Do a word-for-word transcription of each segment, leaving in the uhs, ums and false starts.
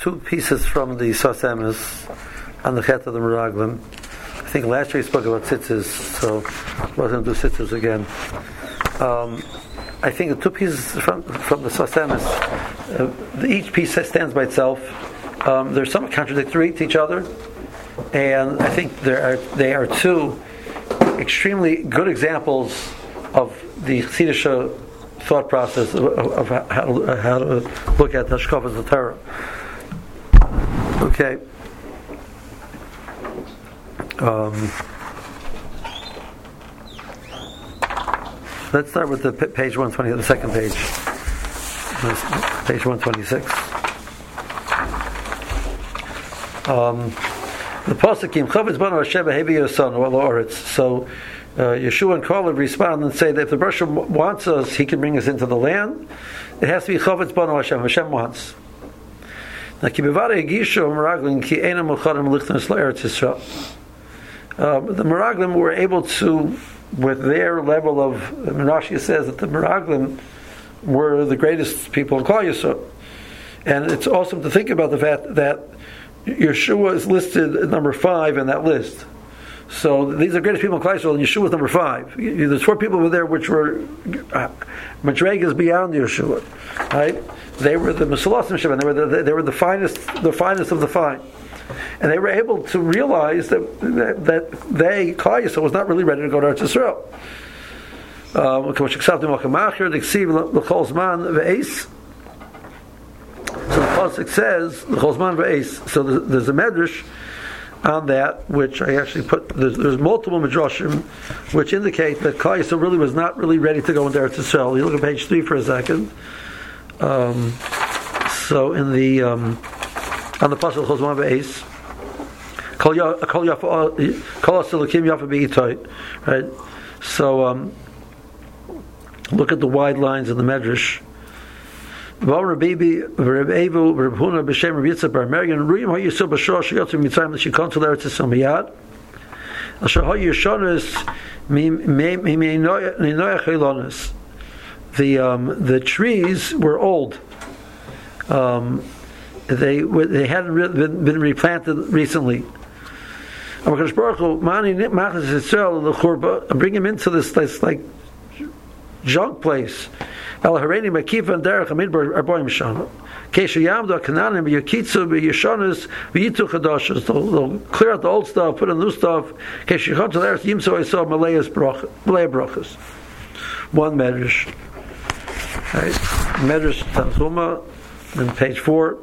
two pieces from the Sas Emes on the Chet of the Meraglim. I think last year we spoke about tzitzis, so we're going to do tzitzis again. Um, I think the two pieces from from the Sas Emes, uh, each piece stands by itself. Um, they're somewhat contradictory to each other, and I think there are they are two extremely good examples of the Chassidish thought process of, of how, to, how to look at the Hashkafas of Torah. Okay. Um, let's start with the p- page one twenty, the second page, page one twenty-six. Um, the Pasakim Chavetz Banu Hashem Hevi Yoson Oretz. So uh, Yeshua and Caleb respond and say that if the Bershom wants us, he can bring us into the land. It has to be Chavetz Banu Hashem. Hashem wants. Now, Ki Bevada Yigishu Meraglim Ki Einam Mechadim Lichtnas LaEretz Yisrael. The Meraglim were able to, with their level of, Rashi says that the Meraglim were the greatest people in Klal Yisrael. And it's awesome to think about the fact that Yeshua is listed at number five in that list. So these are the greatest people in Klal Yisrael, and Yeshua is number five. There's four people over there which were uh, madregas beyond Yeshua, right? They were the Mesulasim Shem, they were the, they were the finest, the finest of the fine. And they were able to realize that that, that they, Klal Yisrael, was not really ready to go to Eretz Yisrael. Uh, so the pasuk says, so there's a medrash on that, which I actually put, there's, there's multiple midrashim which indicate that Klal Yisrael really was not really ready to go into Eretz Yisrael. You look at page three for a second. Um, so in the um, on the pasuk Chosman Ve'es, Kol Yafa Kol Aselakim Yafa Be'itoy, right? So um, look at the wide lines in the medrash. V'Amar Bibi V'Rebevu V'Rebhuna B'Shem Reb Yitzchak Bar Mergen Ruyim HaYisrael B'Shor Sheyotzu Mitzrayim L'Shikon to Eretz Yisrael Miyad Asher HaYishonos Miminoyach Eilonos. The um, the trees were old. Um, they they hadn't re- been, been replanted recently. Bring him into this, this like junk place. They'll clear out the old stuff, put in new stuff. One medrash. Right. Medrash Tanchuma on page four.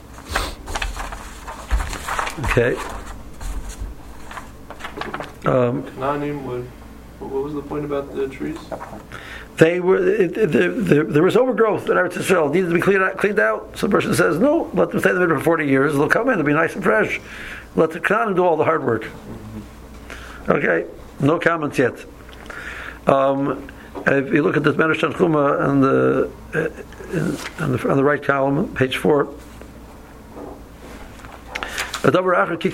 Okay. Um, Canaanim would. What was the point about the trees? They were. It, it, there, there, there was overgrowth in Eretz Yisrael. It needed to be cleaned out. Cleaned out. So the person says, "No, let them stay in the middle for forty years. They'll come in. They'll be nice and fresh. Let the Canaanim do all the hard work." Mm-hmm. Okay. No comments yet. Um, if you look at this Medrash Tanchuma on the, uh, in, on the on the right column, page four. So the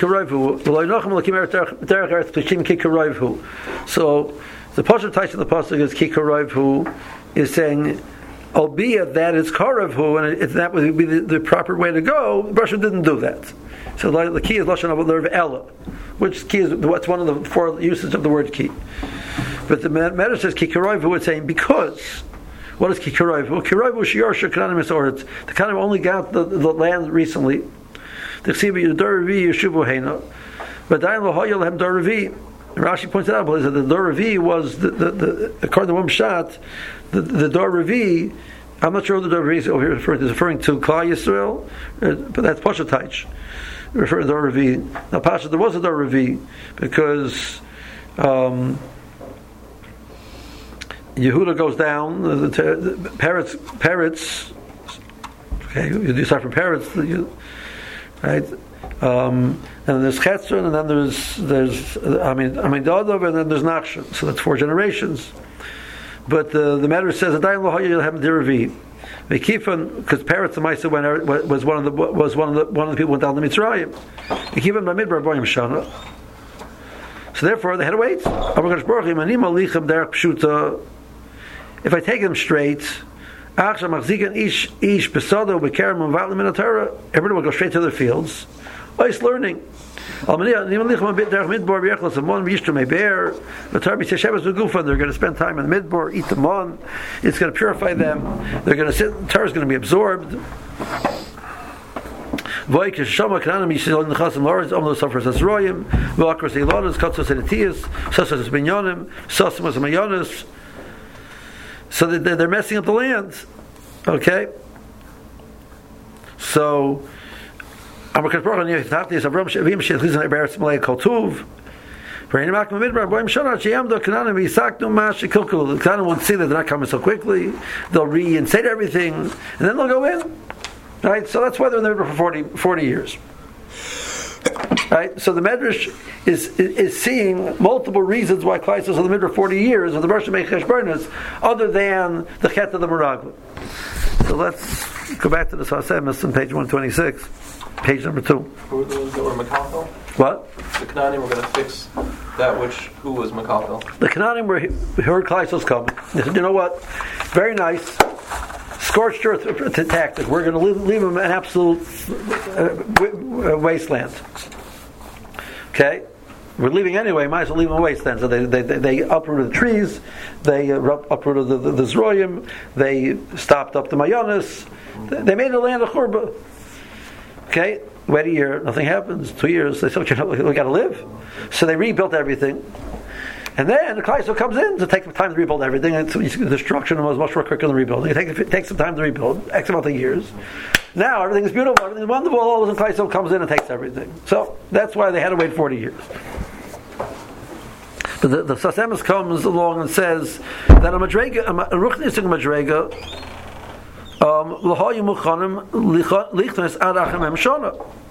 Pasuk Taish of the Pasuk is Kikarayvu is saying, albeit that it's Karavhu and it, that would be the, the proper way to go, the Russian didn't do that. So the, the key is Lashon Avodah Ella, which key is what's one of the four uses of the word key. But the matter says Kikarayvu, it's saying because. What is Kikarayvu? Kikarayvu Shiyarsha Kananim Esoret. The Kananim only got the, the land recently. The Ksibi Doravi Yeshuvu Heina. But Dayan Lohoyel Hem Doravi. Rashi points out that the Doravi was the, the, the according to one shot, the, the Doravi. I'm not sure what the Doravi is over here referring to. Is referring to Klal Yisrael, uh, but that's Pasha Taich. Referring to Doravi. Now Pasha, there was a Doravi because um, Yehuda goes down. The, the, the parrots, parrots. Okay, you start from parrots. You, right, um, and there's Chetzron, and then there's there's I mean I mean Dodov, and then there's Nachshon. So that's four generations. But uh, the matter says that Dayan Lohoyel Hem Diravi. They keep on because parrots the Maisa was one of the was one of the one of the people who went down to Mitzrayim. They keep him by Midbar Boyim Shana. So therefore they had to wait. If I take them straight, ish ish besodo bekerem uvalim min Torah. Everybody will go straight to their fields. Ice learning. They're going to spend time in the midbar, eat the mon. It's going to purify them. They're going to sit. The Torah is going to be absorbed. So they're messing up the land. Okay? So the Canaan won't see that they're not coming so quickly. They'll reinstate everything, and then they'll go in. Right? So that's why they're in the middle for forty, forty years. Right? So the Medrash is, is is seeing multiple reasons why Klai is in the middle for forty years of the Rosh Hashanah, other than the Chet of the Meraglim. So let's go back to the Sasemis on page one twenty-six, page number two. Who were the ones that were Makafel? What? The Canaanim were going to fix that which, who was Makafel? The Canaanim were heard Klai was coming. They said, you know what? Very nice. Scorched earth tactic. We're going to leave, leave them an absolute uh, wasteland. Okay? We're leaving anyway, might as well leave them a wasteland. So they, they, they uprooted the trees, they uh, uprooted the, the, the Zroyim, they stopped up the Mayonis, they made a land of Churba. Okay? Wait a year, nothing happens. Two years, they said, you know, we got to live. So they rebuilt everything. And then the Klai comes in to take some time to rebuild everything. And so the destruction was much more quicker than rebuilding. It takes, it takes some time to rebuild, X amount of years. Now everything is beautiful, everything is wonderful. All of a sudden Klai comes in and takes everything. So that's why they had to wait forty years. But the, the Sasemis comes along and says that a Madrega, a Ruchnisig Madrega, l'hoyu muchanim lichnas ad achem shana.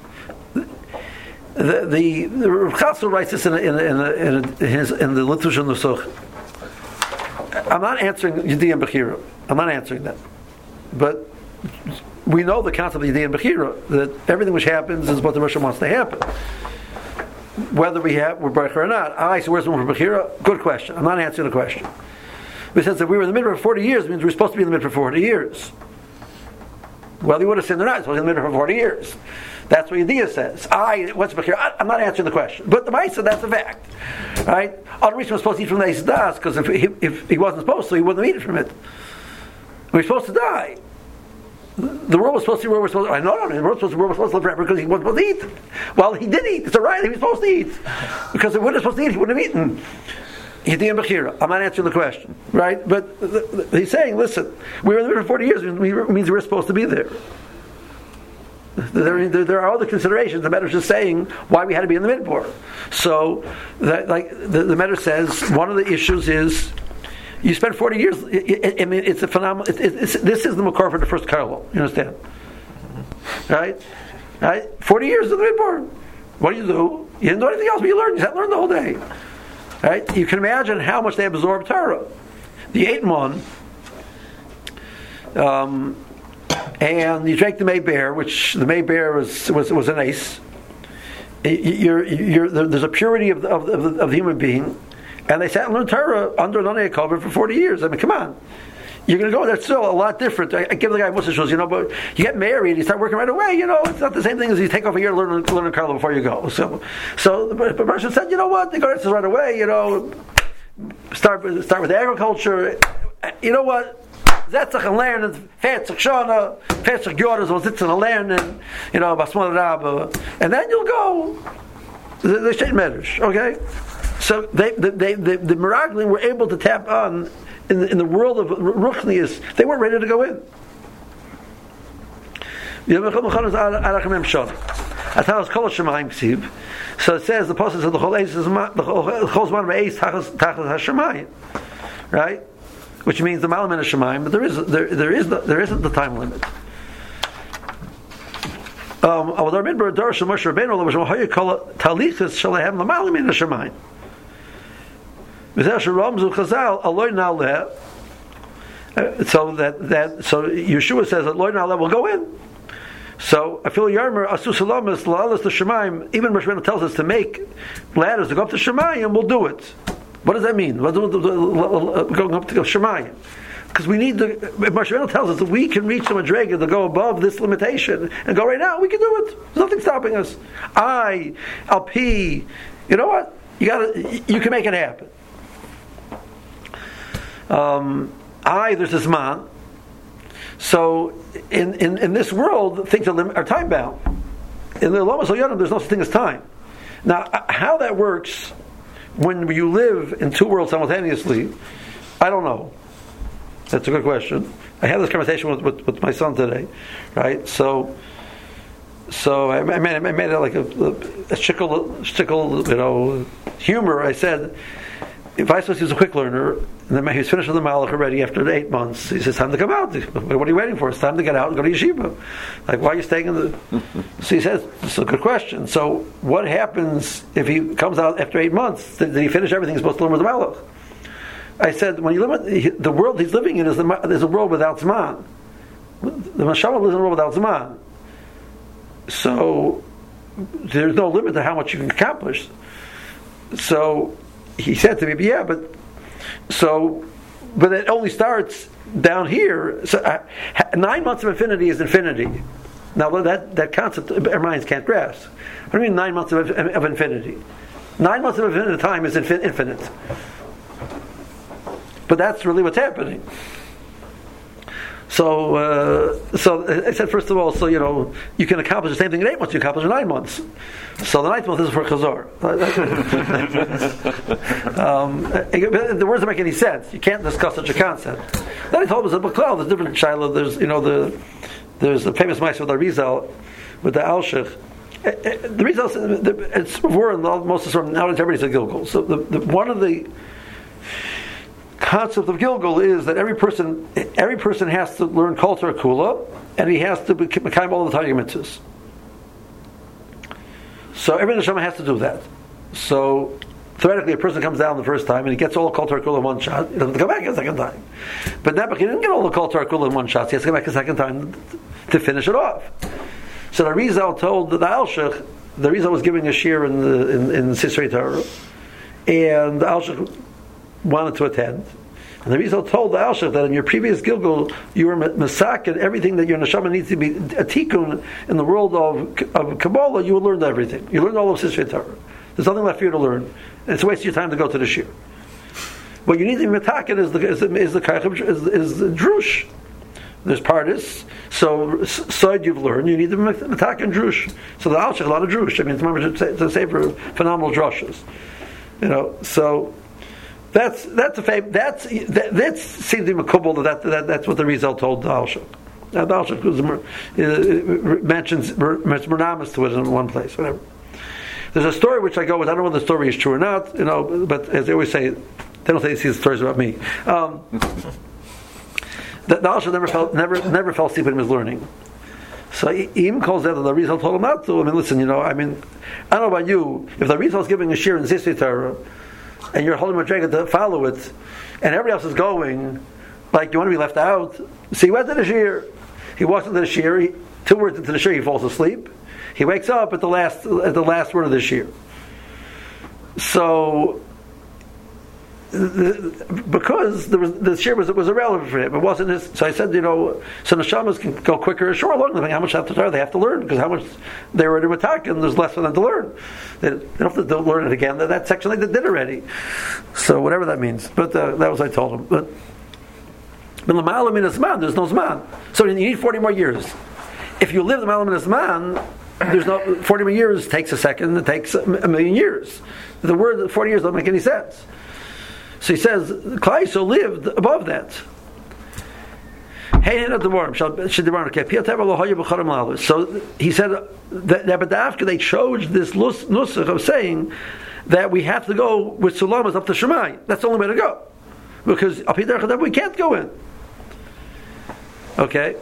The the, the Rav Chatzor writes this in a, in a, in, a, in, a, in his in the Litvush Nusuch. I'm not answering Yediyah Bechira. I'm not answering that, but we know the concept of Yediyah Bechira, that everything which happens is what the Rosh wants to happen. Whether we have we're Bechira or not. I so where's the room for Bechira? Good question. I'm not answering the question. But it says that we were in the middle for forty years, it means we're supposed to be in the middle for forty years. Well, he would have said they're not supposed to be in the middle for forty years. That's what Yediyah says. I, what's Bechira? I'm not answering the question. But the Maisa, that's a fact. Right? Other reason was supposed to eat from the Eis Das, because if he, if he wasn't supposed to, he wouldn't have eaten from it. We're supposed to die. The world was supposed to be where we're supposed to. I know, no, the world was supposed to be where we're supposed to live forever because he wasn't supposed to eat. Well, he did eat. It's all right. He was supposed to eat. Because if he wasn't supposed to eat, he wouldn't have eaten. Yediyah Bechira. I'm not answering the question. Right? But the, the, he's saying, listen, we were in the middle for forty years. It means we're supposed to be there. There, there, there are other considerations. The Medrash is saying why we had to be in the midbar. So, that, like the, the Medrash says, one of the issues is you spend forty years. I, I, I mean, it's a phenomenal. It, it, it's, this is the makor for the first Karlo. You understand? Right? Right? Forty years in the midbar. What do you do? You didn't do anything else, but you learned. You sat and learned the whole day. Right? You can imagine how much they absorbed Torah. The eight mon. Um. And you drank the May Bear, which the May Bear was was, was an ace. You're, you're, there's a purity of the, of, the, of the human being, and they sat and learned Torah under an Anei cover for forty years. I mean, come on, you're going to go. That's still a lot different. I, I give the guy Musar shows, you know, but you get married, you start working right away. You know, it's not the same thing as you take off a year to learn learn Karla before you go. So, so the person said, you know what, they go to right away. You know, start start with agriculture. You know what? Zetzach and lernen, Fetzach Shana, Fetzach Gyoras will sit and lernen, you know, Basmal Rabba, and then you'll go. The State Medrash, okay? So they, they, they, the, the Meraglim were able to tap on in the, in the world of Ruchnius. They weren't ready to go in. So it says the process of the whole ace is the whole one ace tachas hashemayim, right? Which means the Malam and Shemaim, but there is there there is the, there isn't the time limit. Um, uh, so that that so Yeshua says that Lord Na'aleh will go in. So I feel Yarmer Asusalamis La'alas the Shemaim. Even Moshe Rabbeinu tells us to make ladders to go up to Shemayim. We'll do it. What does that mean? Going up to Shemayim. because we need the. Moshe Rabbeinu tells us that we can reach the Madrega to go above this limitation and go right now. We can do it. There's nothing stopping us. I, Al P, you know what? You got you can make it happen. Um, I, there's this man. So in, in, in this world, things are, lim- are time bound. In the Lama Yodim, there's no such thing as time. Now, how that works when you live in two worlds simultaneously, I don't know. That's a good question. I had this conversation with, with, with my son today, right? So, so I, I made I made it like a, a, a shickle, shickle, you know, humor. I said, if I supposed to use a quick learner, and then he was finished with the Malach already after eight months, he says, time to come out. What are you waiting for? It's time to get out and go to yeshiva. Like, why are you staying in the... So he says, it's a good question. So what happens if he comes out after eight months? Did, did he finish everything he's supposed to learn with the Malach? I said, when you live, the world he's living in is, the, is a world without Zman. The Mashama lives in a world without Zman. So there's no limit to how much you can accomplish. So he said to me, yeah, but so, but it only starts down here. So uh, nine months of infinity is infinity. Now that that concept our minds can't grasp. What do you mean nine months of, of infinity? Nine months of infinite time is infin- infinite. But that's really what's happening. So, uh, so I said, first of all, so you know, you can accomplish the same thing in eight months. You accomplish in nine months. So the ninth month is for Chazor. um, the words don't make any sense. You can't discuss such a concept. Then he told us that Baklal, there's different Shiloh. There's you know the there's the famous mice with the Arizal, with the Alshich. The Arizal, it's before most of the nowadays everybody's a Gilgal. So the, the one of the concept of Gilgal is that every person every person has to learn Kol Torah Kula, and he has to become all the Torah mitzvahs. So every neshama has to do that. So theoretically, a person comes down the first time and he gets all the Kol Torah Kula in one shot. He doesn't come back a second time. But Nebuch, he didn't get all the Kol Torah Kula in one shot. So he has to come back a second time to finish it off. So the Arizal told the Alshich, the Arizal was giving a shir in the in, in Sisrei Torah, and the Alshich wanted to attend. And the Rizal told the Alshich that in your previous Gilgal, you were masak and everything that your neshama needs to be a tikkun in the world of, of Kabbalah, you learned everything. You learned all of Sisrei Torah. There's nothing left for you to learn. And it's a waste of your time to go to the shir. What you need to be mataken is the is the is the, is, is the drush. There's partis. So side you've learned, you need to be mataken drush. So the Alshich a lot of drush. I mean, it's a, it's a say for phenomenal drushes. You know, so That's that's a fav- that's that that's seems to be makubal that, that that's what the Rizal told the Alshich. Now the Alshich uh, mentions Mernamas to it in one place, whatever. There's a story which I go with. I don't know whether the story is true or not, you know. But as they always say, they don't say these stories about me. Um, the, the Alshich never felt never never fell asleep in his learning. So he even calls out that the Rizal told him not to. I mean, listen, you know, I mean, I don't know about you. If the Rizal is giving a shir in Sisrei Torah, and you're holding Madrega to follow it, and everybody else is going, like you want to be left out. So he went to the shir. He walks into the shir. He, two words into the shir, he falls asleep. He wakes up at the last at the last word of the shir. So, the, because there was, the shir was was irrelevant for him, it wasn't his. So I said, you know, so neshamas can go quicker or shorter, long depending how much after they have to learn, because how much they already were talking, and there's less for them to learn. They don't have to learn it again. That, that section they did already. So whatever that means. But uh, that was what I told him. But but l'ma'ala min hazman, there's no zman. So you need forty more years. If you live l'ma'ala min hazman, there's no forty more years takes a second. It takes a million years. The word forty years don't make any sense. So he says Klal Yisrael lived above that. So he said that, that but after they chose this nusach of saying that we have to go with sulamas up to Shemai. That's the only way to go, because up here we can't go in. Okay.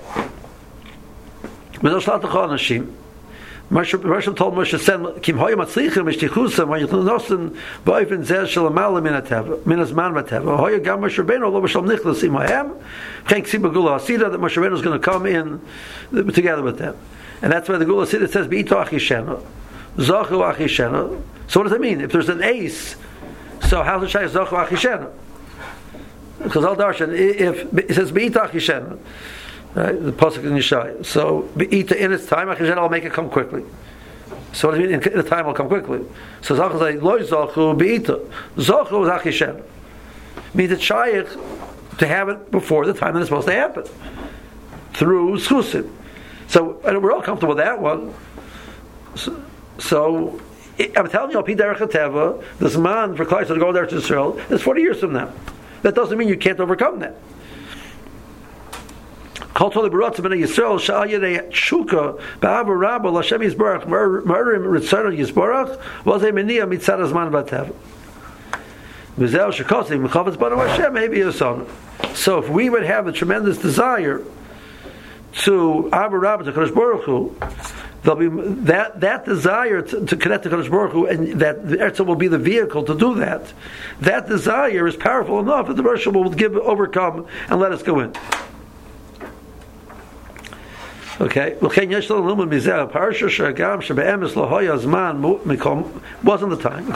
Moshe told Moshe, "Send kim hoyim atzlichim mishtichusam when you nosen boifen zer shel amal min atav min azman batav hoya gam Moshe Rabbeinu lo b'sham nichlas imahem chenk si begula asida that Moshe Rabbeinu is going to come in together with them, and that's why the gula asida says beito achishena zachu achishena. So what does that mean? If there's an ace, so how's it say zachu achishena? Chazal Darshan, if it says Be'ita Achishen, right? The pasuk in Yeshaya. So Be'ita in its time, Achishen, I'll make it come quickly. So what do you mean? In the time, will come quickly. So Zachar say Lo Zachu Be'ita. Zachu is Achishen. Means it's Shaykh to have it before the time that it's supposed to happen through Schusim. So and we're all comfortable with that one. So, so I'm telling you, Pi Derech HaTeva, this man for Klai to go there to Israel is forty years from now. That doesn't mean you can't overcome that. Kol Toli B'Rotz B'nei Yisrael Sha'al Yedei Shuka Ba'avu Rabba L'Hashem Yisborach Ma'arim Ritzon Yisborach V'Ozei Meniya Mitzad Hazman V'Teva V'Zeh Shekosim M'Chavetz B'Nu Hashem Maybe Yisrael. So if we would have a tremendous desire to Abu Rabba to Kadosh Baruch Hu, there'll be that that desire to, to connect to Kadosh Baruch Hu, and that the Eretz will be the vehicle to do that. That desire is powerful enough that the Rosh will give overcome and let us go in. Okay, wasn't the time.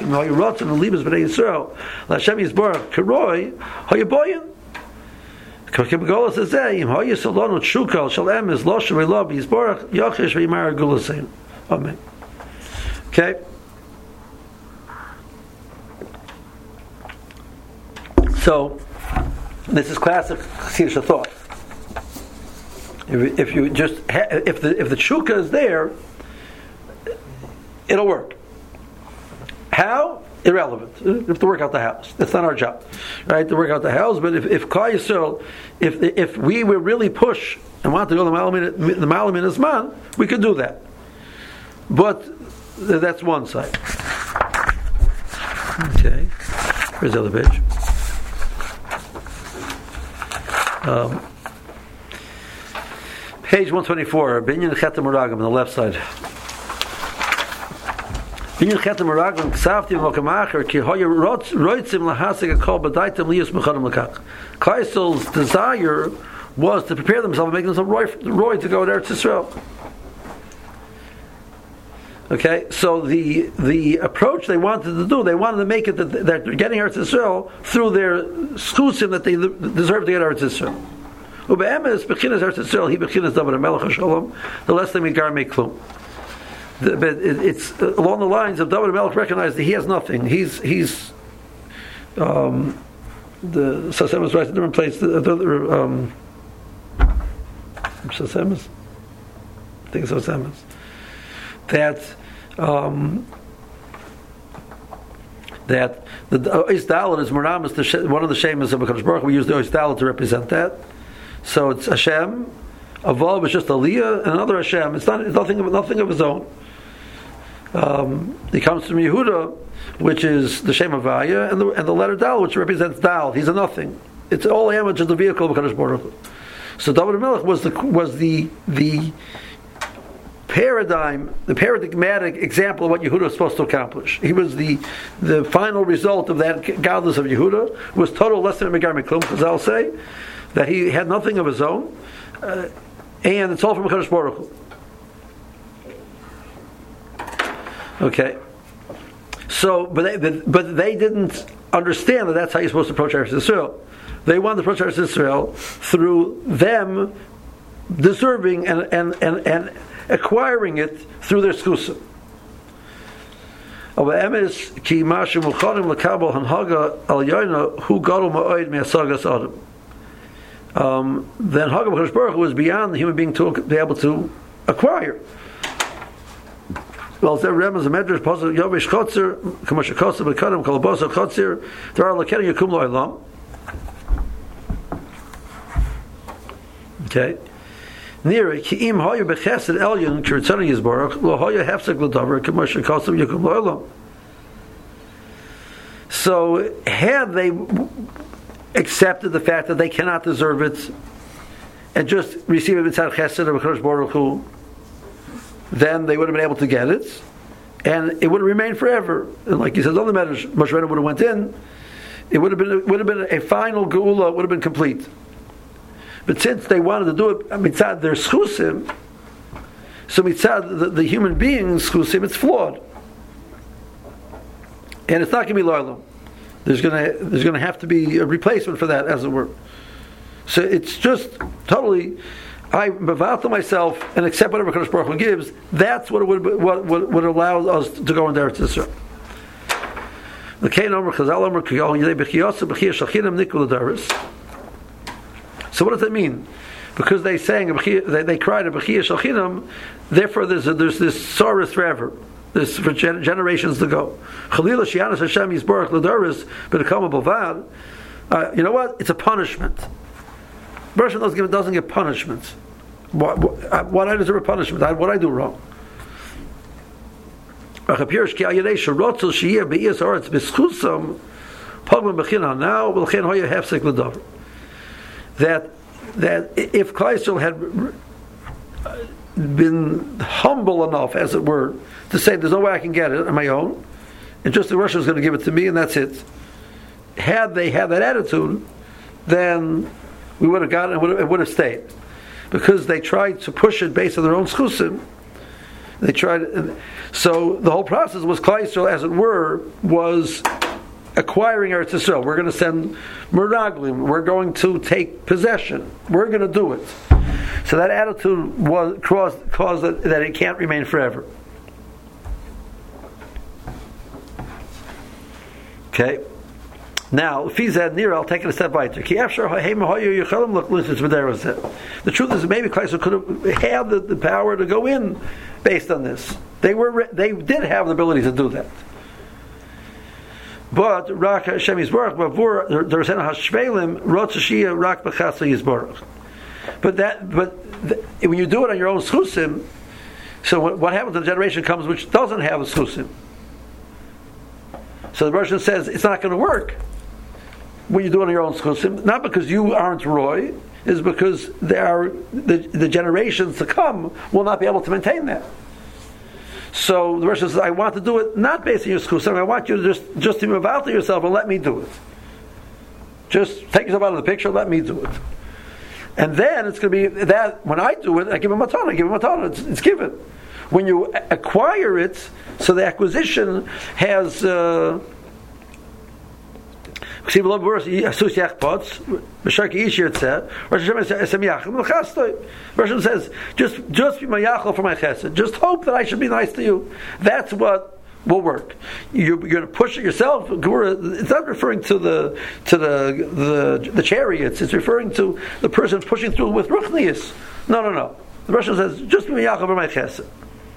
Amen. Okay. So, this is classic Chassidish thought. If, if you just ha- if the if the tshuka is there, it'll work. How? Irrelevant. You have to work out the house. That's not our job, right? To work out the house. But if if Klal Yisrael, if if we would really push and want to go to the Malamin the Malamin Azman, we could do that. But that's one side. Okay. Where's the other page? Um, page one twenty-four. Binyan Chetem Meragim on the left side. Binyan Chetem Meragim Ksavti Mokamacher Ki Hoya Roitzim Lahasig Akol Badaitim Lius Mechanim Lekach. Klal Yisrael's desire was to prepare themselves and make themselves roy, roy to go to Eretz Yisrael. Okay, so the the approach they wanted to do, they wanted to make it that, that they're getting Eretz Yisrael through their schusim that they deserve to get Eretz Yisrael. Ube'emes bechinas Eretz Yisrael, he bechinas David Melech HaShalom, the less than Migar Meklum. But it, it's along the lines of David Melech recognized that he has nothing. He's he's um, the Sasemis writes in a different place. The, the um, Sasemis, I think it's Sasemis. That um, that the Ois Dalet is Meramis, the one of the Shemas of HaKadosh Baruch Hu. We use the Ois Dalet to represent that. So it's Hashem. Avav is just Aliyah, and another Hashem. It's not it's nothing of nothing of his own. Um, he comes from Yehuda, which is the Shem Avaya, and the and the letter Dal, which represents Dal. He's a nothing. It's all image of the vehicle of HaKadosh Baruch Hu. So David Melech was the was the the paradigm, the paradigmatic example of what Yehuda was supposed to accomplish. He was the the final result of that godless of Yehuda. It was total less than a Megar Meklum, because I'll say that he had nothing of his own, uh, and it's all from HaKadosh Baruch Hu. Okay, so but they but, but they didn't understand that that's how you're supposed to approach Eretz Yisrael. They wanted to approach Eretz Yisrael through them deserving and and and, and acquiring it through their skusim. Um, then Hagam Kadosh Baruch Hu was beyond the human being to be able to acquire. Well, there are Medrash Pasuk Yovish Chotzer, Kamash Chotzer, Bekadim Kalabosa Chotzer. There are Lekeni Yakum Lo Elam. Okay. Near ki im hoye bechesed elyon kirtzani yizborach lo hoye hefsek l'davar k'moshe kosim yakum lo'olam. So had they accepted the fact that they cannot deserve it and just receive it mitzad chesed of HaKadosh Baruch Hu, then they would have been able to get it, and it would have remained forever. And like he says, other matters, Moshe Rabbeinu would have went in. It would have been it would have been a final geula. It would have been complete. But since they wanted to do it mitzad their schusim, so mitzad the, the human being's schusim, it's flawed, and it's not going to be loyal. There's gonna there's gonna have to be a replacement for that, as it were. So it's just totally. I mevatel myself and accept whatever Kadosh Baruch Hu gives. That's what it would what would, would allow us to go into Eretz Yisrael. The Kain Omer Chazal Omer Kiyol Yidei B'Chiyasa B'Chiyah Shalchinam Nikul Adaris. So what does that mean? Because they sang they, they cried a B'Chiyah Shalchinam, therefore there's a, there's this sorrow forever. This for gen- generations to go. Chalila Shianas Hashem Yisborach L'Adaris B'Nekama B'Vad. Uh, you know what? It's a punishment. Bereshit doesn't give, doesn't give punishments. What, what, what I deserve a punishment? I, what I do wrong? Now, that that if Kleisel had been humble enough, as it were, to say, "There's no way I can get it on my own," and just the Russians going to give it to me, and that's it. Had they had that attitude, then we would have gotten it, would have, it would have stayed, because they tried to push it based on their own schusim. They tried, so the whole process was Klal Yisrael, as it were, was acquiring Eretz Yisrael. We're going to send Meraglim. We're going to take possession. We're going to do it. So that attitude was caused, caused that, that it can't remain forever. Okay. Now, if he's at near, I'll take it a step weiter. The truth is, maybe Klal Yisrael could have had the, the power to go in based on this. They were, they did have the ability to do that. But Rak Hashem Yisborach, Bavur Dersen Hashvelim Rotzashia Rak B'Chasa Yisborach. But that, but the, when you do it on your own schusim, so what, what happens when the generation comes which doesn't have a schusim? So the Russian says it's not going to work when you do it on your own schusim, not because you aren't Roy, is because there are the, the generations to come will not be able to maintain that. So the Russian says, I want to do it not based on your schusim. I want you to just just to move out to yourself and let me do it. Just take yourself out of the picture, let me do it. And then it's going to be that when I do it, I give him a ton, I give him a ton, it's, it's given. When you acquire it, so the acquisition has uh, Russian says, just just be my yachal for my chesed. Just hope that I should be nice to you. That's what will work. You're, you're going to push it yourself. It's not referring to the to the the, the chariots. It's referring to the person pushing through with ruchnius. No, no, no. The Russian says, just be my yachal for my chesed.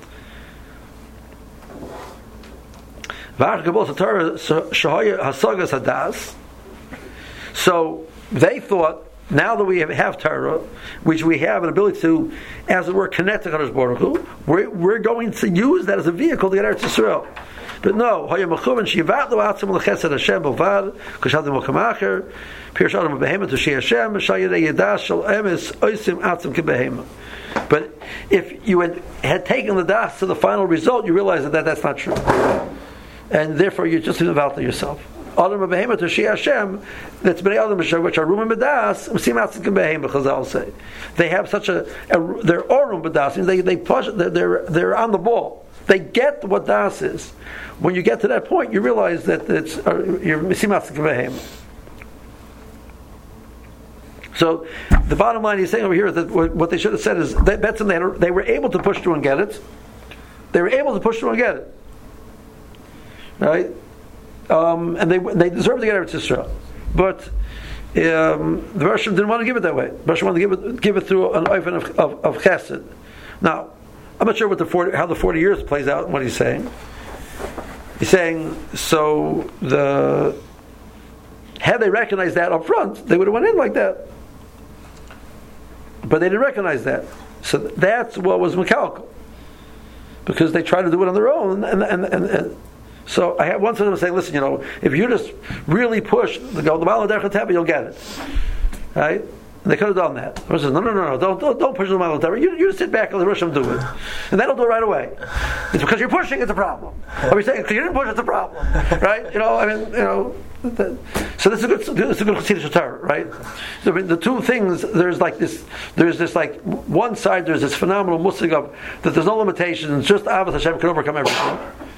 So they thought, now that we have, have Torah, which we have an ability to, as it were, connect to Kadosh Baruch Hu, we're, we're going to use that as a vehicle to get Eretz Yisrael. But no, but if you had, had taken the das to the final result, you realize that, that that's not true. And therefore you're just in the yourself. Adam behema to Shia Hashem, that's bnei Adam which are rumim b'das, msimatzim behema. Chazal say they have such a, a they're orum b'das, means they they push they're, they're they're on the ball. They get what das is. When you get to that point, you realize that it's uh, you're msimatzim behema. So the bottom line he's saying over here is that what they should have said is that Betzim, they, they were able to push through and get it. They were able to push through and get it. Right? Um, and they they deserve to get Eretz Yisrael. But um, the Russian didn't want to give it that way. The Russian wanted to give it, give it through an oifen of, of, of chesed. Now, I'm not sure what the forty, how the forty years plays out and what he's saying. He's saying, so the had they recognized that up front, they would have went in like that. But they didn't recognize that. So that's what was Mekalkal. Because they tried to do it on their own, and and, and, and so I had one of them saying, listen, you know, if you just really push the go the Ma'ala Derech HaTeva, you'll get it. Right? And they could have done that. The Rosh says, no, no, no, no, don't, don't, don't push the Ma'ala Derech. You, you just sit back and let the Rosh do it. And that'll do it right away. It's because you're pushing, it's a problem. Or you're saying, because you didn't push, it's a problem. Right? You know, I mean, you know, the, so this is a good, this is a good Chassidish Torah, right? So I mean, the two things, there's like this, there's this like, one side, there's this phenomenal musig of, that there's no limitations, just Avos Hashem can overcome everything.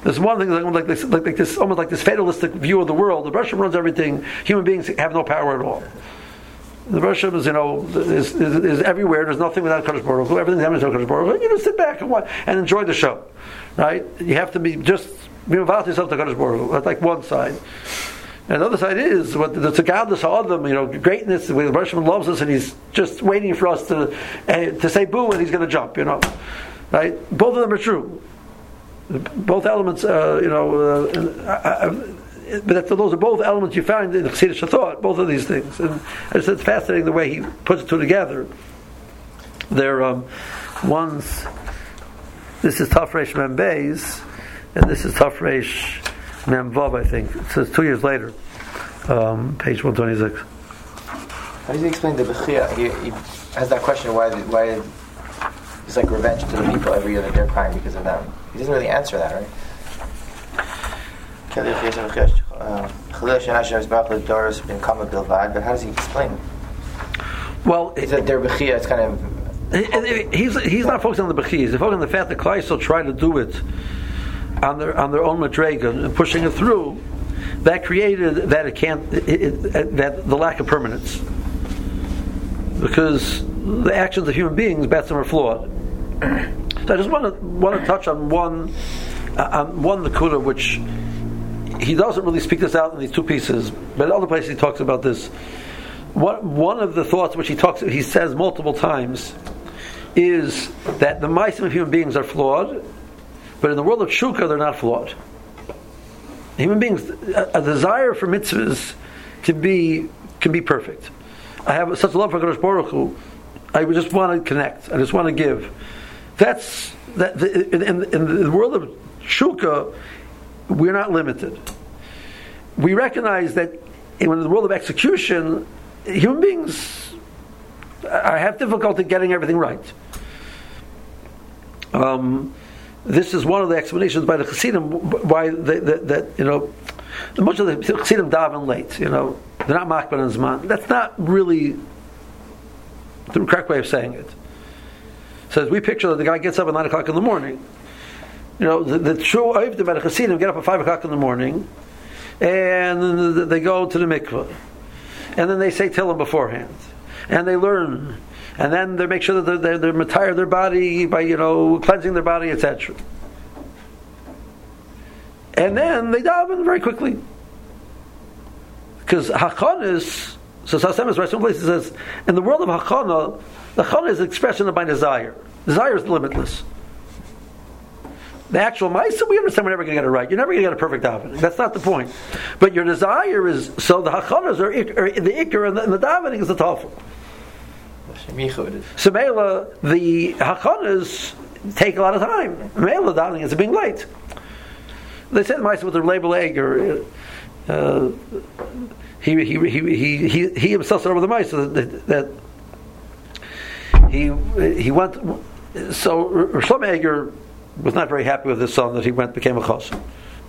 There's one thing like, like this, like, like this, almost like this fatalistic view of the world. The Russian runs everything. Human beings have no power at all. The Russian is, you know, is, is, is everywhere. There's nothing without Kadosh Baruch Hu. Everything's happening to Kadosh Baruch Hu. You just sit back and watch and enjoy the show, right? You have to be just be involved yourself to Kadosh Baruch Hu. That's like one side. And the other side is what the Tzaddik Adam, you know, greatness. The Russian loves us, and he's just waiting for us to uh, to say boo, and he's going to jump. You know, right? Both of them are true. Both elements, uh, you know, uh, uh, but those are both elements you find in the Chassidish thought. Both of these things, and it's, it's fascinating the way he puts the two together. They're um, one's. This is Tafresh Mem Beis, and this is Tafresh Mem Vav, I think. It says two years later, um, page one twenty-six. How does he explain the Bechia? He, he has that question, why why it's like revenge to the people every year that they're crying because of them. He doesn't really answer that, right? But how does he explain it? Well, is that their Bechia, it's kind of... He, he's, he's not focused on the Bechia, he's focused on the fact that Klal Yisrael try to do it on their on their own madrega and pushing it through. That created that it can't it, it, that the lack of permanence, because the actions of human beings, Betzim, are flawed. So I just want to want to touch on one uh, on one Nakuda, which he doesn't really speak this out in these two pieces, but in other places he talks about this. One one of the thoughts which he talks he says multiple times is that the ma'asim of human beings are flawed, but in the world of Shukah they're not flawed. Human beings, a, a desire for mitzvahs can be can be perfect. I have such a love for Kadosh Baruch Hu. I just want to connect. I just want to give. That's that. The, in, in, in the world of Shukah, we're not limited. We recognize that in the world of execution, human beings I have difficulty getting everything right. Um, this is one of the explanations by the Chassidim why they, that, that you know much of the Chassidim daven late. You know, they're not makban and zman. That's not really the correct way of saying it. So as we picture that the guy gets up at nine o'clock in the morning. You know, the, the true Oivdim by the Chassidim get up at five o'clock in the morning, and they go to the mikveh, and then they say Tehillim beforehand, and they learn, and then they make sure that they're, they're, they're matire their body by, you know, cleansing their body, et cetera. And then they daven very quickly, because Hachanas. So Sasem is right. Some places says in the world of Hachana, the Hachana is an expression of my desire. Desire is limitless. The actual Ma'aseh, we understand we're never going to get it right. You're never going to get a perfect davening. That's not the point. But your desire is, so the Hachanas are, are the Iker, and the, and the davening is the Tafel. So Mela, the Hachanas take a lot of time. Mela davening is being late. They said Ma'aseh with the label Eger. Uh, he, he, he, he, he, he himself said over the Ma'aseh that, that he he went. So Shlomo Eger was not very happy with his son that he went became a chassid.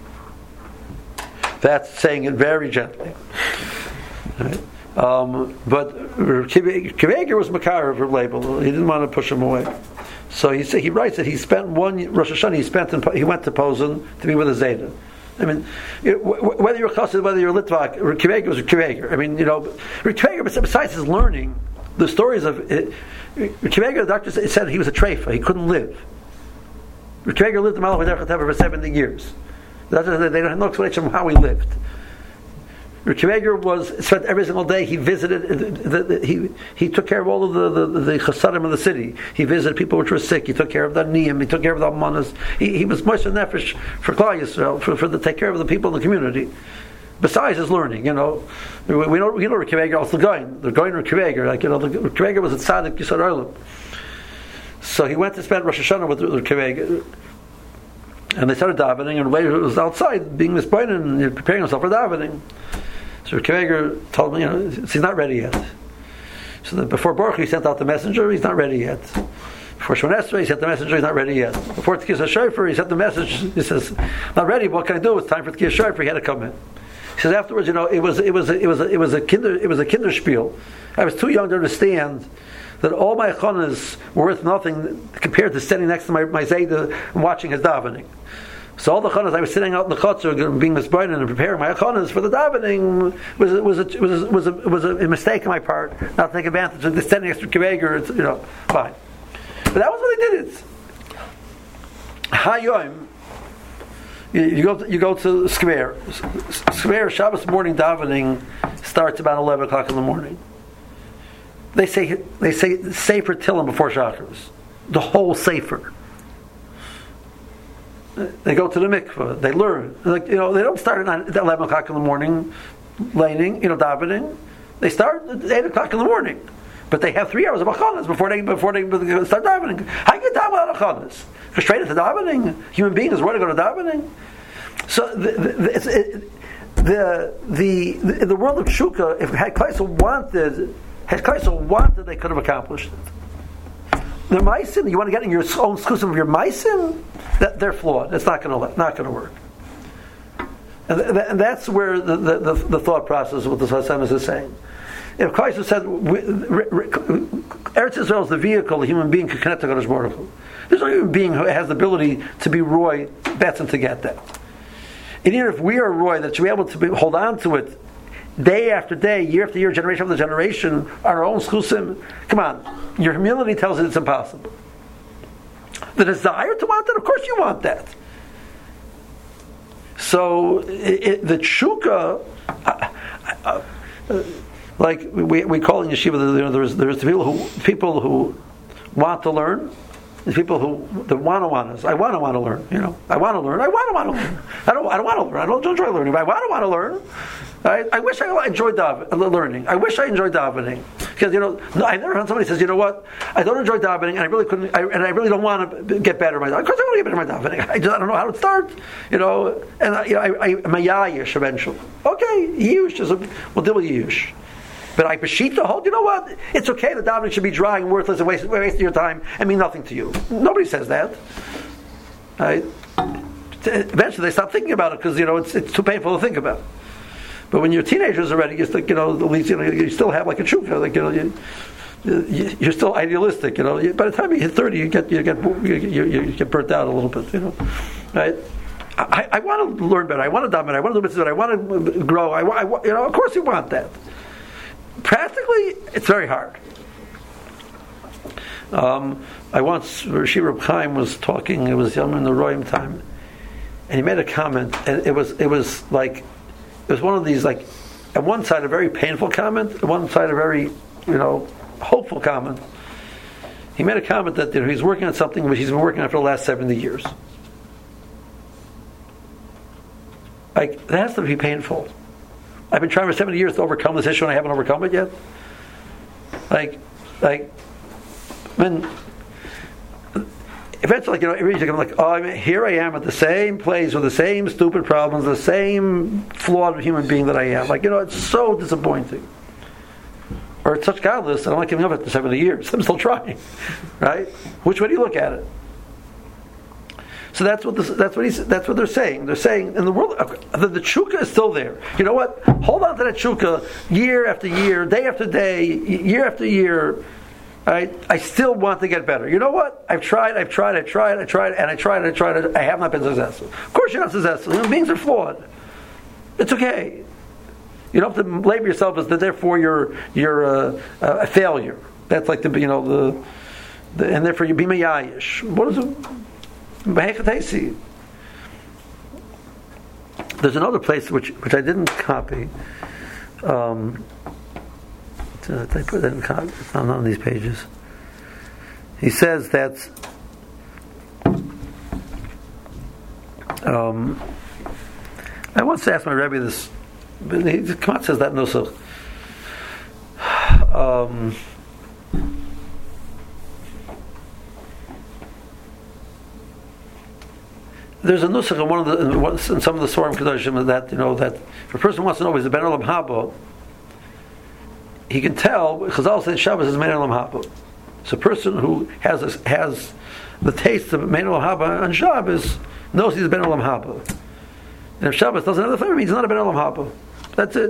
That's saying it very gently. Right? Um, but Kiveger was Makar of her label. He didn't want to push him away. So he he writes that he spent one Rosh Hashanah. He spent in, he went to Posen to be with a Zayda. I mean, whether you're a chassid, whether you're a Litvak, Kiveger was a Kiveger. I mean, you know, Kiveger, besides his learning, the stories of Kiveger, the doctor said he was a treifa. He couldn't live. Kiveger lived in Malach Derech for seventy years. They don't have no explanation of how he lived. Kiveger was spent every single day. He visited. The, the, he he took care of all of the the, the chasadim of the city. He visited people which were sick. He took care of the niyim. He took care of the almanas. He, he was moisher nefesh for Klal Yisrael, for for the take care of the people in the community. Besides his learning, you know, we, we know we know Kiveger also going. The going to Kiveger, like you know, the Kiveger was a tzaddik Yisrael Olam. So he went to spend Rosh Hashanah with the Kiveger, and they started davening, and later it was outside being mispointed and preparing himself for davening. So Kiveger told me, you know, he's not ready yet. So that before Baruch he sent out the messenger, he's not ready yet. Before Shemon Esrei, he sent the messenger, he's not ready yet. Before Tkiyas HaShofar, he sent the message, he says, not ready, what can I do? It's time for Tkiyas HaShofar, he had to come in. He says afterwards, you know, it was it was it was a, it was a kinder it was a kinderspiel. I was too young to understand that all my chanas were worth nothing compared to standing next to my, my Zayda and watching his davening. So all the chanas, I was sitting out in the chutzner, being misbrayed and preparing my chanas for the davening, was was a, was a, was a, was a mistake on my part, not to take advantage of the standing extra kiveger. It's, you know, fine. But that was what I did. It. Hayyim. You, you go to, you go to square. Square Shabbos morning davening starts about eleven o'clock in the morning. They say they say Sefer Tillim before Shacharis. The whole Sefer. They go to the mikveh. They learn. Like, you know, they don't start at eleven o'clock in the morning, laning, you know, davening. They start at eight o'clock in the morning, but they have three hours of achanas before they before they start davening. How you get daven without achanas? Go straight into davening. Human being is ready to go to davening. So the the, it's, it, the the the in the world of Shukah, if had Kleisel wanted, had Kleisel wanted, they could have accomplished it. The meisim, you want to get in your own exclusive of your meisim, that they're flawed. It's not going to not going to work. And, th- and that's where the, the, the, the thought process of what the Hashem is saying. If Christ said, we, re, re, Eretz Israel is the vehicle a human being can connect to Kadosh Baruch Hu. There's no human being who has the ability to be Roy Batson to get that. And even if we are Roy, that should be able to be, hold on to it day after day, year after year, generation after generation, on our own exclusive. Come on. Your humility tells it it's impossible. The desire to want that, of course you want that. So it, it, the tshuka, uh, uh, uh, like we we call in yeshiva, you know, there's there's people who people who want to learn, there's people who the wanna wannas. I wanna wanna learn. You know, I want to learn. I wanna wanna learn. I don't I don't want to learn. I don't enjoy learning, but I wanna wanna learn. I, I wish I enjoyed dav- learning. I wish I enjoyed davening, because you know I never heard somebody says, you know what, I don't enjoy davening, and I really couldn't, I, and I really don't want to get better at my davening. Of course, I want to get better at my davening. I just I don't know how to start, you know. And I, you know, I, I, I'm a yayish eventually. Okay, yush is a, we'll deal with yush. But I pashit the whole. You know what? It's okay. The davening should be dry and worthless and waste, wasting your time and mean nothing to you. Nobody says that. Right? Eventually, they stop thinking about it because you know it's it's too painful to think about. But when you're teenagers already, you still, you know, at least you know you still have like a chukka, like you know, you, you, you're still idealistic, you know. You, by the time you hit thirty, you get you get you, you, you get burnt out a little bit, you know, right? I, I want to learn better. I want to dominate. I want to do better. I want to grow. I, I you know, of course, you want that. Practically, it's very hard. Um, I once, Rashi Reb Chaim was talking. It was Yom in the Royim time, and he made a comment, and it was it was like. It was one of these, like, at one side a very painful comment, at one side a very, you know, hopeful comment. He made a comment that you know, he's working on something which he's been working on for the last seventy years. Like, that has to be painful. I've been trying for seventy years to overcome this issue and I haven't overcome it yet. Like, like, when... Eventually, you know, everybody's going like, oh, I mean, here I am at the same place with the same stupid problems, the same flawed human being that I am. Like, you know, it's so disappointing. Or it's such godless that I'm not giving up after seventy years. I'm still trying, right? Which way do you look at it? So that's what this, that's what he's, that's what they're saying. They're saying in the world the, the tshuka is still there. You know what? Hold on to that tshuka year after year, day after day, year after year. I, I still want to get better. You know what? I've tried, I've tried, I've tried, I've tried, and I tried, I tried, I have not been successful. Of course you're not successful. Human beings are flawed. It's okay. You don't have to label yourself as that. Therefore, you're you're a, a failure. That's like the you know the, the and therefore you be mayayish. What is it? There's another place which which I didn't copy. Um, I put that in copy. It's not on these pages. He says that um, I once asked my Rebbe this. He come out says that nusach. Um, there's a nusach in one of the in, one, in some of the Svarim Kedoshim that you know that if a person wants to know is the Ben Olam Haba, he can tell. Chazal says Shabbos is Ben Olam Haba. So a person who has a, has the taste of Ben Olam Haba on Shabbos knows he's Ben Olam Haba. And if Shabbos doesn't have the flavor, it means he's not a Ben Olam Haba. That's it.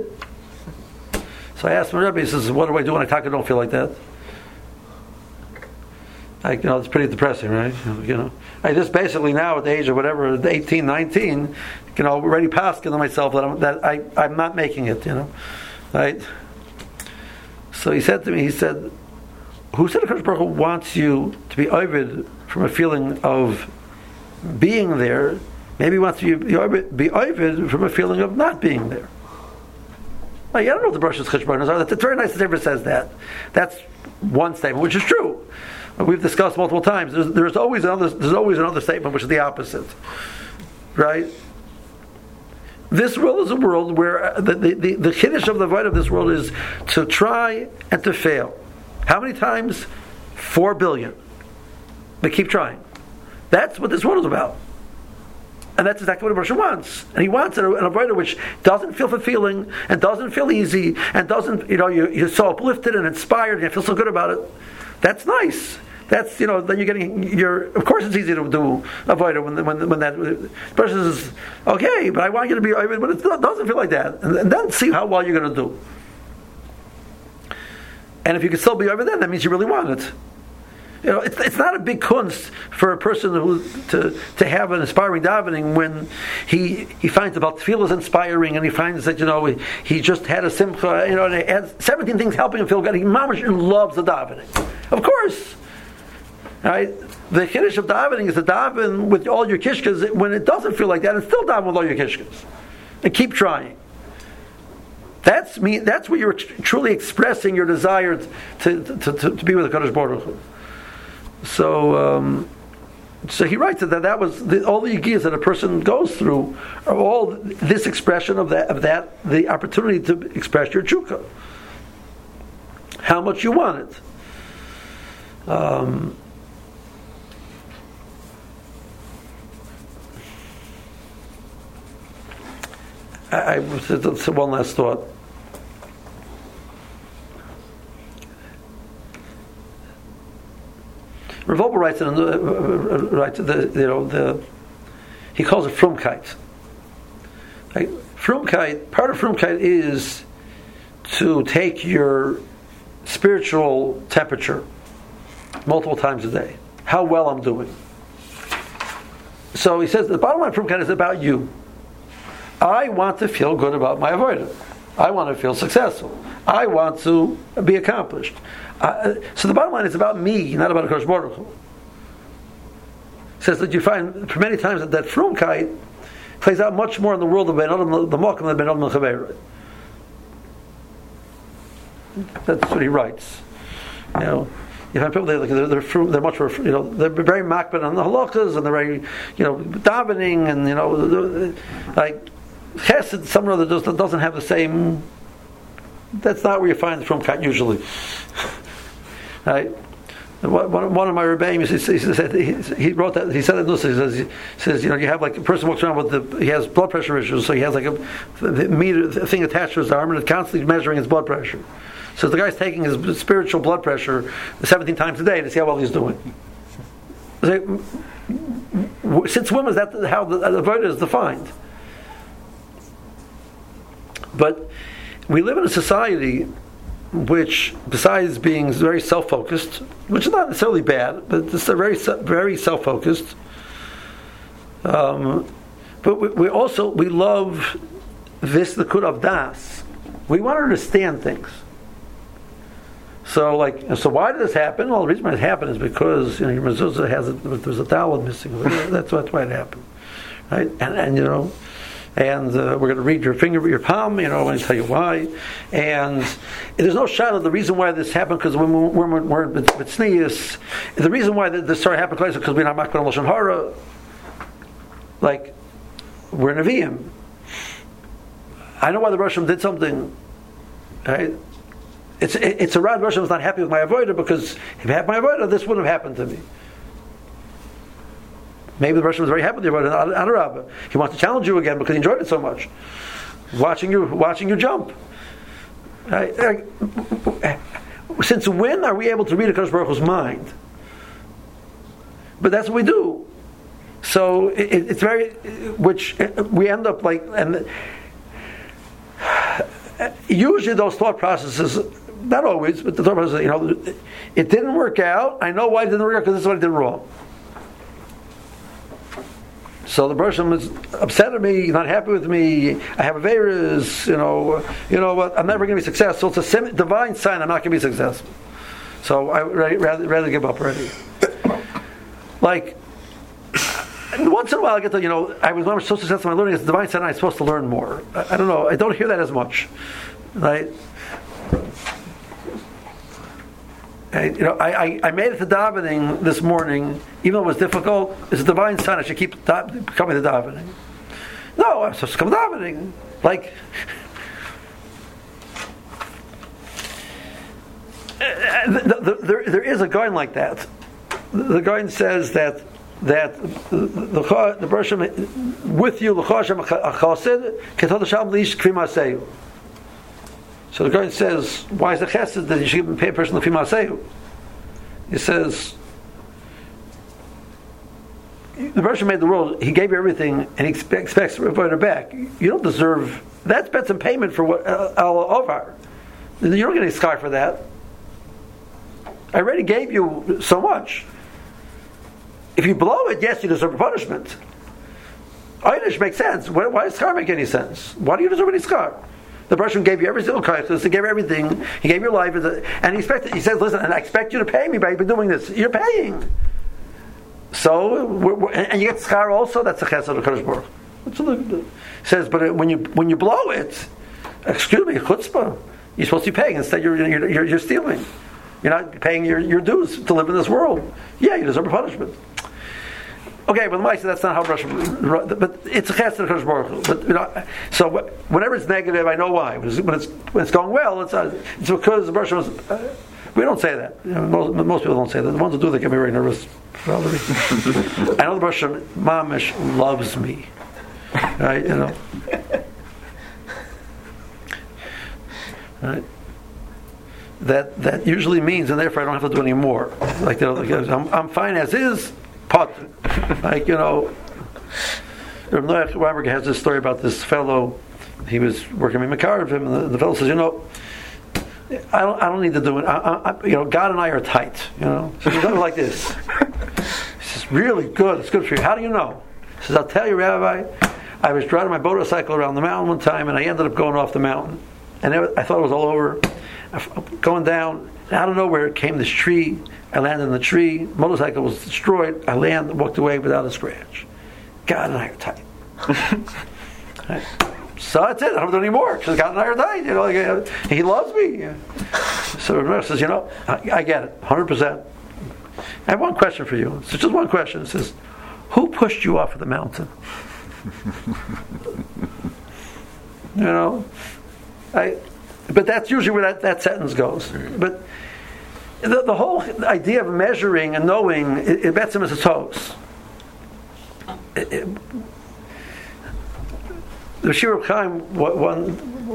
So I asked my Rebbe, he says, what do I do when I talk I don't feel like that? Like, you know, it's pretty depressing, right? You know, I just basically now at the age of whatever, eighteen, nineteen, you know, already paskin on myself that I'm, that I, I'm not making it, you know, right? So he said to me, he said, who said HaKadosh Baruch Hu wants you to be ovid from a feeling of being there? Maybe he wants you to be ovid from a feeling of not being there. Like, I don't know what the Brush's cheshbonos are. It's very nice that ever says that. That's one statement, which is true. We've discussed multiple times. There's, there's always another. There's always another statement which is the opposite, right? This world is a world where the the, the, the chiddush of the void of this world is to try and to fail. How many times? Four billion. But keep trying. That's what this world is about. And that's exactly what a person wants. And he wants an avodah which doesn't feel fulfilling and doesn't feel easy and doesn't, you know, you, you're so uplifted and inspired and you feel so good about it. That's nice. That's, you know, then you're getting, you're, of course it's easy to do avodah when, when, when that person says, okay, but I want you to be, but it doesn't feel like that. And, and then see how well you're going to do. And if you can still be over there, that means you really want it. You know, it's, it's not a big kunst for a person who to to have an inspiring davening when he he finds about tefillah inspiring and he finds that, you know, he, he just had a simcha, you know, and he has seventeen things helping him feel good. He mamish loves the davening, of course. Right? The chiddush of davening is to daven with all your kishkas when it doesn't feel like that, and still daven with all your kishkas, and keep trying. That's me. That's where you're truly expressing your desire to to, to, to be with the Kadosh Baruch Hu. So, um, so he writes that that was the, all the yigiyas that a person goes through are all this expression of that of that the opportunity to express your chukka, how much you want it. Um, I, I one last thought. Rav Wolbe writes, in, uh, writes the, you know, the, he calls it frumkeit. Right? Frumkeit, part of frumkeit is to take your spiritual temperature multiple times a day. How well I'm doing. So he says the bottom line of frumkeit is about you. I want to feel good about my avodah. I want to feel successful. I want to be accomplished. Uh, so the bottom line is about me, not about HaKadosh Baruch Hu. It says that you find for many times that that frumkeit plays out much more in the world of Ben Adam, the Malkim than Ben Adam and Chaveira. That's what he writes. You know, you find people they're they're, they're, they're much more, you know, they're very makbid on the halachas and they're very, you know, davening and, you know, like chesed some other that doesn't have the same. That's not where you find the frumkeit usually. Right? One, one of my rebbeim, he, said, he, he wrote that, he said it, he says, he says, you know, you have like a person walks around with the, he has blood pressure issues, so he has like a, the meter the thing attached to his arm and it's constantly measuring his blood pressure. So the guy's taking his spiritual blood pressure seventeen times a day to see how well he's doing. Like, since when was that how the, the avodah is defined? But we live in a society which, besides being very self-focused, which is not necessarily bad, but it's very, very self-focused. Um, but we, we also we love this the kud of das. We want to understand things. So, like, so why did this happen? Well, the reason why it happened is because, you know, your mezuzah has a, there's a talad missing. That's that's why it happened, right? And, and you know. And uh, we're going to read your finger, your palm, you know, and tell you why. And there's no shadow. The reason why this happened, because when we're, we're, we're with tznius, the reason why this started happening is because we're not makbid on lashon hara. Like, we're neviim. I know why the Rosh Hashanah did something. Right? It's it's a rad. Rosh Hashanah was not happy with my avodah because if I had my avodah, this wouldn't have happened to me. Maybe the Russian was very happy with you about it. Adarabah. He wants to challenge you again because he enjoyed it so much. Watching you, watching you jump. Right? Since when are we able to read HaKadosh Baruch Hu's mind? But that's what we do. So it, it's very, which we end up like, and usually those thought processes not always, but the Torah says, you know, it didn't work out. I know why it didn't work out because this is what I did wrong. So the person was upset at me, not happy with me. I have a virus, you know. You know what? I'm never going to be successful. It's a semi- divine sign. I'm not going to be successful. So I would rather, rather give up already. Like once in a while, I get to, you know, I was never so successful in my learning. It's a divine sign. I'm supposed to learn more. I, I don't know. I don't hear that as much, right? I, you know, I, I, I made it to davening this morning, even though it was difficult. It's a divine sign. I should keep da- coming to davening. No, I'm supposed to come to davening. Like, the, the, there, there is a guy like that. The guy says that that the the, the person with you l'chashem achasid ketod sham lish kvimaseyu. So the guy says, why is the chesed that you should even pay a person l'fi ma'asehu? He says, the person made the world, he gave you everything, and he expect, expects to revert it back. You don't deserve, that's bet some payment for what al over. You don't get any sky for that. I already gave you so much. If you blow it, yes, you deserve a punishment. Einish makes sense. Why, why does scar make any sense? Why do you deserve any scar? The person gave you every single kaiches, he gave you everything, he gave you life, and he expected, he says, listen, and I expect you to pay me by doing this. You're paying. So, we're, we're, and you get schar also, that's the chesed of the Kadosh Baruch Hu. He says, but when you when you blow it, excuse me, chutzpah, you're supposed to be paying, instead you're, you're, you're, you're stealing. You're not paying your, your dues to live in this world. Yeah, you deserve a punishment. Okay, but the that's not how Russia. But it's a chesed of Kadosh Baruch Hu. But you know, so whenever it's negative, I know why. When it's when it's, when it's going well, it's uh, it's because the Russia was. Uh, we don't say that. You know, most, most people don't say that. The ones who do, they get me very nervous. Probably. I know the Russian mamish loves me. Right? You know. Right. That that usually means, and therefore I don't have to do any more. Like, you know, like I'm, I'm fine as is. Pot, like, you know, Rav Noach Weinberg has this story about this fellow. He was working with Makarev, and the, the fellow says, you know, I don't, I don't need to do it. I, I, you know, God and I are tight. You know, so he does it like this. He says, really good. It's good for you. How do you know? He says, I'll tell you, Rabbi. I was driving my motorcycle around the mountain one time, and I ended up going off the mountain, and it, I thought it was all over. I'm going down. Out of nowhere came this tree. I landed in the tree. Motorcycle was destroyed. I landed, walked away without a scratch. God and I are tight. Right? So that's it. I don't do any more because God and I are tight. You know, like, uh, He loves me. Yeah. So Rav says, you know, I, I get it, one hundred percent. I have one question for you. It's just one question. It says, who pushed you off of the mountain? You know, I. But that's usually where that, that sentence goes. But the, the whole idea of measuring and knowing, it, it bets him as a toes. It, it, the Shir of Chaim one,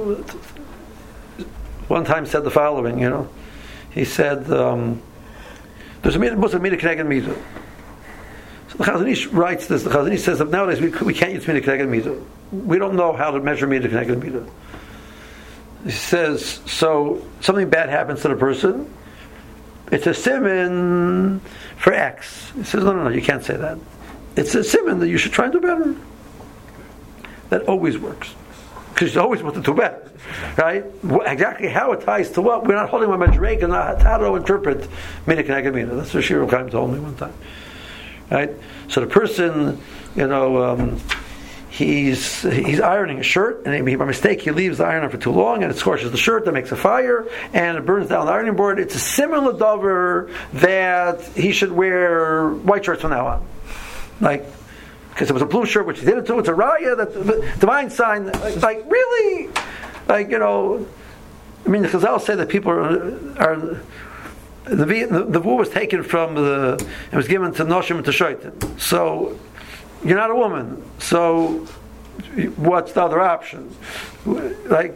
one time said the following, you know. He said, um, there's a Muslim Mida Keneged Mida. So the Chazon Ish writes this, the Chazon Ish says that nowadays we, we can't use Mida Keneged Mida. We don't know how to measure Mida Keneged Mida. He says, so something bad happens to the person, it's a siman for X. He says, no, no, no, you can't say that. It's a siman that you should try and do better. That always works. Because you always want to do better. Right? Exactly how it ties to what? We're not holding my Madreg and not how to interpret Mina Keneged Mina. That's what Shir of Chaim told me one time. Right? So the person, you know, um, He's he's ironing a shirt, and by mistake he leaves the iron on for too long, and it scorches the shirt. That makes a fire, and it burns down the ironing board. It's a similar dover that he should wear white shirts from now on, like because it was a blue shirt, which he didn't do. It's a raya, that the divine sign. Like, like really, like you know, I mean the Chazal say that people are. are the the, the wool was taken from the. It was given to Noshim and to Shaitan. So. You're not a woman, so what's the other option? Like,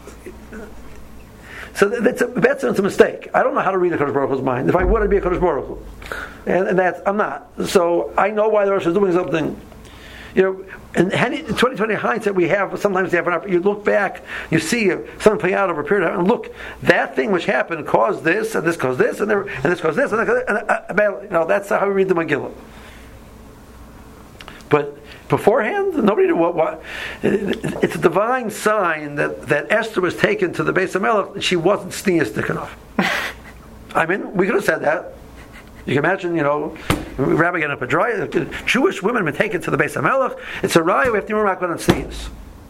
so that's a, that's a mistake. I don't know how to read a Kadosh Baruch Hu's mind. If I would, I'd be a Kadosh Baruch Hu, and, and that's I'm not. So I know why the Rosh is doing something. You know, and twenty twenty hindsight, we have sometimes you have an opportunity. You look back, you see something play out over a period of time, and look, that thing which happened caused this, and this caused this, and, there, and this caused this, and, that, and uh, you know, that's how we read the Megillah. But beforehand, nobody knew what. what it's a divine sign that, that Esther was taken to the Beis HaMelech and she wasn't sneistic enough. I mean, we could have said that. You can imagine, you know, Rabbi getting up a dry. Jewish women have been taken to the Beis HaMelech. It's a raya. We have to remember on sneeze.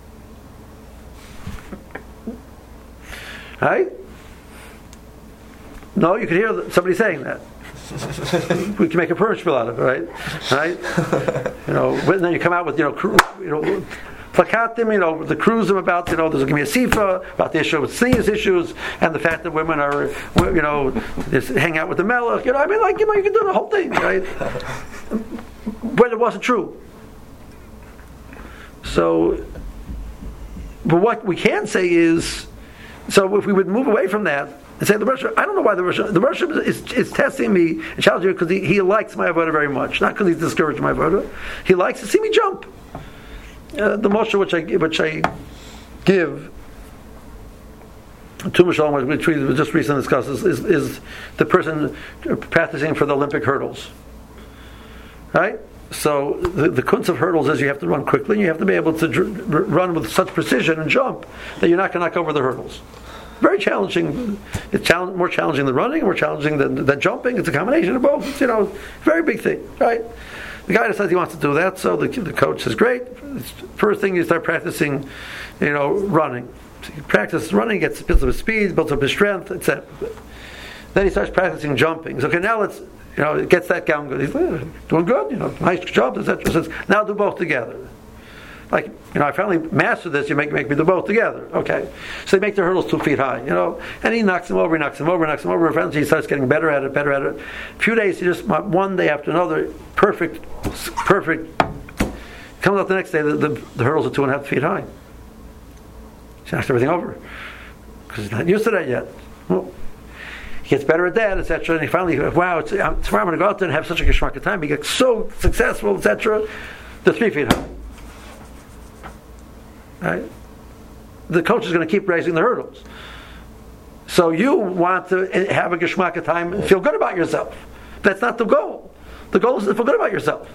Right? No, you could hear somebody saying that. We can make a purge out of it, right? Right? You know, but then you come out with, you know, cru- you know, plakatim, you know, the cruising about, you know, there's going to be a sifa about the issue with sneeze issues and the fact that women are, you know, just hang out with the melech. You know, I mean, like, you know, you can do the whole thing, right? But it wasn't true. So, but what we can say is, so if we would move away from that and say the Rosh, I don't know why the Rosh, the Rosh is, is testing me and challenging me because he, he likes my avodah very much, not because he's discouraged my avodah. He likes to see me jump. Uh, the Moshe which I which I give to Mishalom, which we just recently discussed, is, is, is the person practicing for the Olympic hurdles. Right? So the, the kunz of hurdles is you have to run quickly, and you have to be able to dr- run with such precision and jump that you're not going to knock over the hurdles. Very challenging. It's challenge, more challenging than running, more challenging than, than jumping. It's a combination of both. It's, you know, very big thing, right? The guy decides he wants to do that, so the, the coach says, "Great. First thing you start practicing, you know, running. So you practice running, gets builds up his speed, builds up his strength, et cetera. Then he starts practicing jumping. So, okay, now let's, you know, it gets that going good. He's uh, doing good, you know, nice jump, et cetera. Says, now do both together. Like, you know, I finally mastered this. You make make me do both together. Okay, so they make the hurdles two feet high. You know, and he knocks him over, he knocks him over, knocks him over. Eventually, he starts getting better at it, better at it. A few days, he just one day after another, perfect, perfect. Comes out the next day, the, the, the hurdles are two and a half feet high. He knocks everything over because he's not used to that yet. Well, he gets better at that, et cetera. And he finally, wow, it's, tomorrow I'm going to go out there and have such a geschmack of time. He gets so successful, et cetera. They're three feet high. Right? The coach is going to keep raising the hurdles. So you want to have a geschmack of time and feel good about yourself. That's not the goal. The goal is to feel good about yourself.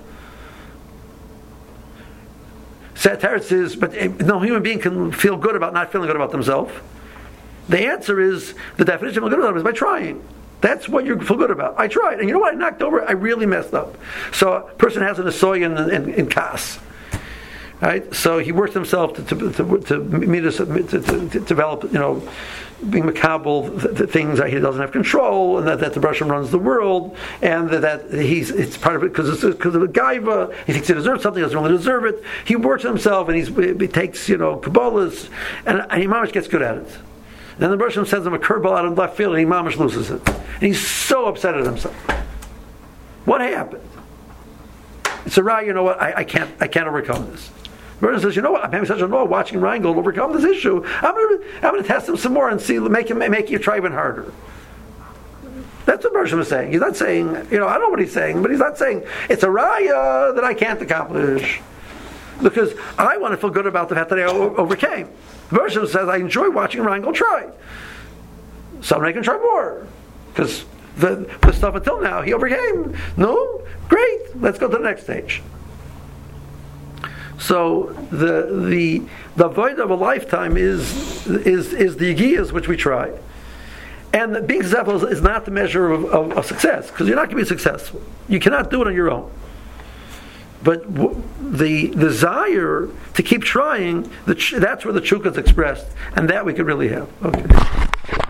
Teretz is, but no human being can feel good about not feeling good about themselves. The answer is, the definition of good about is by trying. That's what you feel good about. I tried, and you know what? I knocked over. I really messed up. So a person has an asoy in, in, in kas. Right, so he works himself to to to, to, meet us, to, to, to develop, you know, being makabel the, the things that he doesn't have control, and that, that the Russian runs the world, and that, that he's it's part of it because it's because of the gaiva. He thinks he deserves something, doesn't really deserve it. He works himself, and he's, he takes, you know, kabbalahs, and, and he mamish gets good at it. And then the Russian sends him a curveball out of left field, and he mamish loses it, and he's so upset at himself. What happened? It's a right. You know what? I, I can't I can't overcome this. Bernie says, you know what? I'm having such a law watching Reingold overcome this issue. I'm going to I'm going to test him some more and see, make him make you try even harder. That's what Bershom is saying. He's not saying, you know, I don't know what he's saying, but he's not saying it's a raya that I can't accomplish because I want to feel good about the fact that I o- overcame. Bershom says I enjoy watching Reingold try, so I'm going to try more because the the stuff until now he overcame. No, great. Let's go to the next stage. So the the the void of a lifetime is is is the yigiyas which we try, and the being successful is not the measure of, of, of success because you're not going to be successful. You cannot do it on your own. But w- the desire to keep trying, the ch- that's where the chukka is expressed, and that we could really have. Okay.